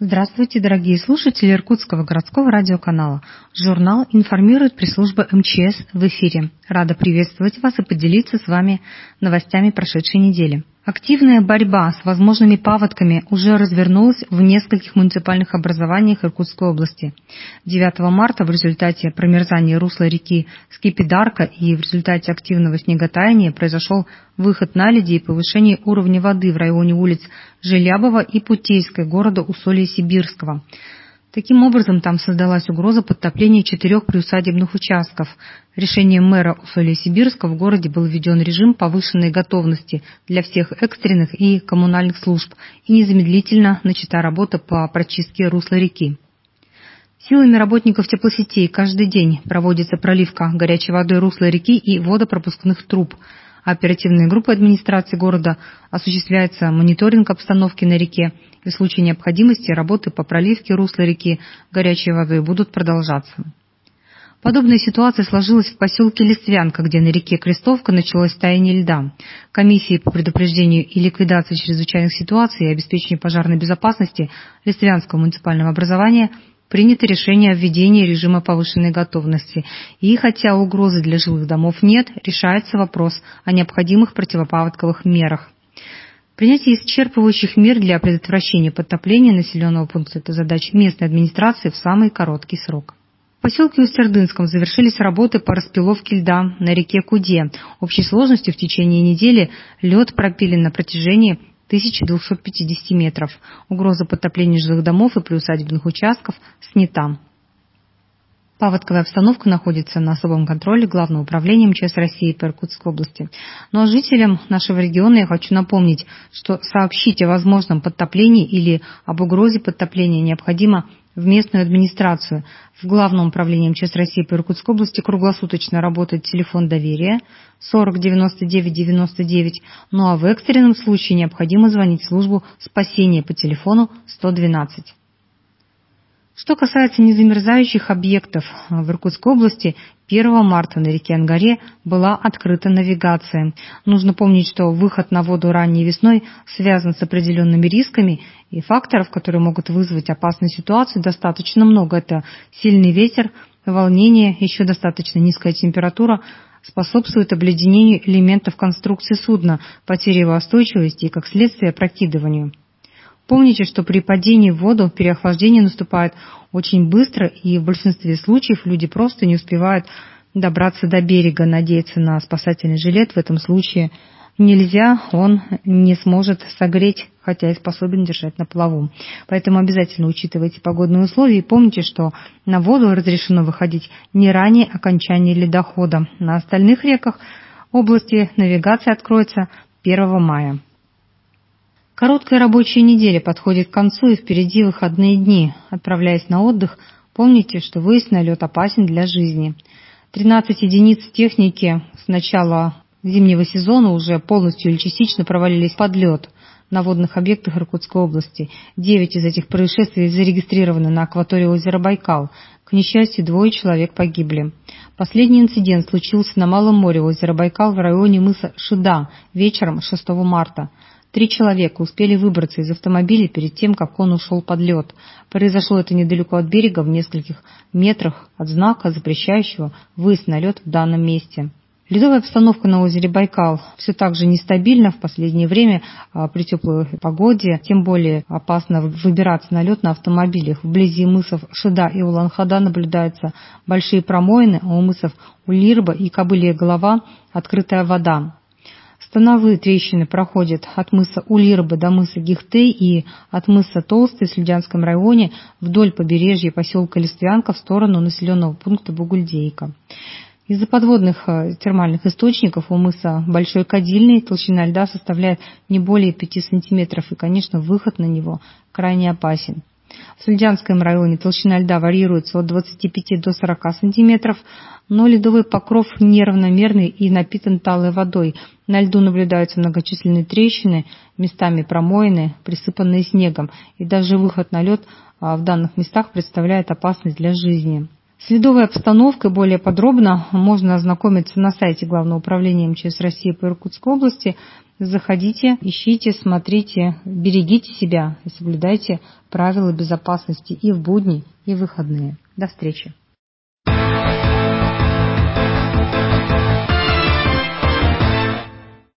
Здравствуйте, дорогие слушатели Иркутского городского радиоканала. Журнал информирует пресс-служба МЧС в эфире. Рада приветствовать вас и поделиться с вами новостями прошедшей недели. Активная борьба с возможными паводками уже развернулась в нескольких муниципальных образованиях Иркутской области. 9 марта в результате промерзания русла реки Скипидарка и в результате активного снеготаяния произошел выход наледи и повышение уровня воды в районе улиц Желябова и Путейской города Усолья-Сибирского. Таким образом, там создалась угроза подтопления 4 приусадебных участков. Решением мэра Усолья-Сибирска в городе был введен режим повышенной готовности для всех экстренных и коммунальных служб и незамедлительно начата работа по прочистке русла реки. Силами работников теплосетей каждый день проводится проливка горячей водой русла реки и водопропускных труб. Оперативной группой администрации города осуществляется мониторинг обстановки на реке, и в случае необходимости работы по проливке русла реки горячей водой будут продолжаться. Подобная ситуация сложилась в поселке Листвянка, где на реке Крестовка началось таяние льда. Комиссией по предупреждению и ликвидации чрезвычайных ситуаций и обеспечению пожарной безопасности Листвянского муниципального образования принято решение о введении режима повышенной готовности. И хотя угрозы для жилых домов нет, решается вопрос о необходимых противопаводковых мерах. Принятие исчерпывающих мер для предотвращения подтопления населенного пункта – это задача местной администрации в самый короткий срок. В поселке Усть-Ордынском завершились работы по распиловке льда на реке Куде. Общей сложностью в течение недели лед пропилен на протяжении 1250 метров. Угроза подтопления жилых домов и приусадебных участков снята. Паводковая обстановка находится на особом контроле Главного управления МЧС России по Иркутской области. Но жителям нашего региона я хочу напомнить, что сообщить о возможном подтоплении или об угрозе подтопления необходимо в местную администрацию. В Главном управлении МЧС России по Иркутской области круглосуточно работает телефон доверия 40 99 99, ну а в экстренном случае необходимо звонить в службу спасения по телефону 112. Что касается незамерзающих объектов, в Иркутской области 1 марта на реке Ангаре была открыта навигация. Нужно помнить, что выход на воду ранней весной связан с определенными рисками, и факторов, которые могут вызвать опасную ситуацию, достаточно много. Это сильный ветер, волнение, еще достаточно низкая температура способствует обледенению элементов конструкции судна, потере его устойчивости и, как следствие, опрокидыванию. Помните, что при падении в воду переохлаждение наступает очень быстро, и в большинстве случаев люди просто не успевают добраться до берега. Надеяться на спасательный жилет в этом случае нельзя, он не сможет согреть, хотя и способен держать на плаву. Поэтому обязательно учитывайте погодные условия и помните, что на воду разрешено выходить не ранее окончания ледохода. На остальных реках области навигация откроется 1 мая. Короткая рабочая неделя подходит к концу, и впереди выходные дни. Отправляясь на отдых, помните, что выезд на лед опасен для жизни. 13 единиц техники с начала зимнего сезона уже полностью или частично провалились под лед на водных объектах Иркутской области. 9 из этих происшествий зарегистрированы на акватории озера Байкал. К несчастью, 2 человек погибли. Последний инцидент случился на Малом море озера Байкал в районе мыса Шида вечером 6 марта. 3 человека успели выбраться из автомобиля перед тем, как он ушел под лед. Произошло это недалеко от берега, в нескольких метрах от знака, запрещающего выезд на лед в данном месте. Ледовая обстановка на озере Байкал все так же нестабильна. В последнее время при теплой погоде тем более опасно выбираться на лед на автомобилях. Вблизи мысов Шида и Улан-Хада наблюдаются большие промоины, а у мысов Улирба и Кобылья голова открытая вода. Становые трещины проходят от мыса Улирба до мыса Гихтей и от мыса Толстый в Слюдянском районе вдоль побережья поселка Листвянка в сторону населенного пункта Бугульдейка. Из-за подводных термальных источников у мыса Большой Кадильный толщина льда составляет не более 5 сантиметров, и, конечно, выход на него крайне опасен. В Слюдянском районе толщина льда варьируется от 25 до 40 сантиметров, но ледовый покров неравномерный и напитан талой водой. На льду наблюдаются многочисленные трещины, местами промоины, присыпанные снегом, и даже выход на лед в данных местах представляет опасность для жизни. С ледовой обстановкой более подробно можно ознакомиться на сайте Главного управления МЧС России по Иркутской области. Заходите, ищите, смотрите, берегите себя и соблюдайте правила безопасности и в будни, и в выходные. До встречи!